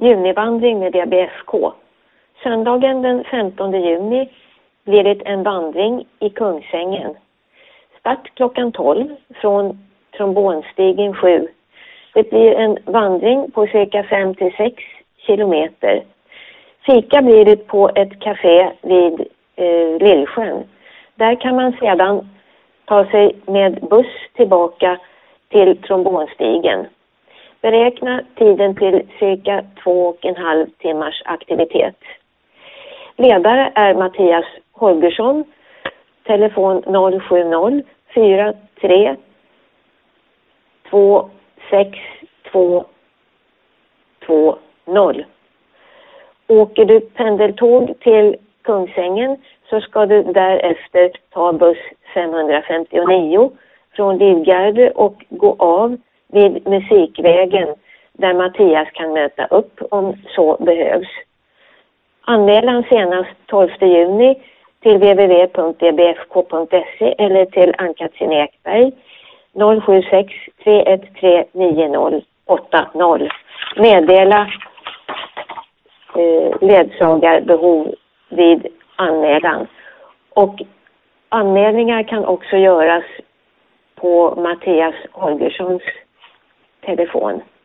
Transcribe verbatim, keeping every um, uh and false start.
junivandring med D B F K. Söndagen den femtonde juni blir det en vandring i Kungsängen. Start klockan tolv från Trombonstigen sju. Det blir en vandring på cirka fem till sex kilometer. Fika blir det på ett café vid eh, Lillsjön. Där kan man sedan ta sig med buss tillbaka till Trombonstigen. Beräkna tiden till cirka två och en halv timmars aktivitet. Ledare är Mattias Holgersson. Telefon noll sju noll fyra tre två sex två två noll. Åker du pendeltåg till Kungsängen så ska du därefter ta buss femhundrafemtionio från Livgarde och gå av vid Musikvägen där Mattias kan möta upp om så behövs. Anmälan senast tolfte juni till w w w punkt d b f k punkt se eller till Ann-Katrin Ekberg noll sju sex tre ett tre nio noll åtta noll. Meddela eh, ledsagarbehov vid anmälan. Och anmälningar kan också göras på Mattias Holgerssons telefon.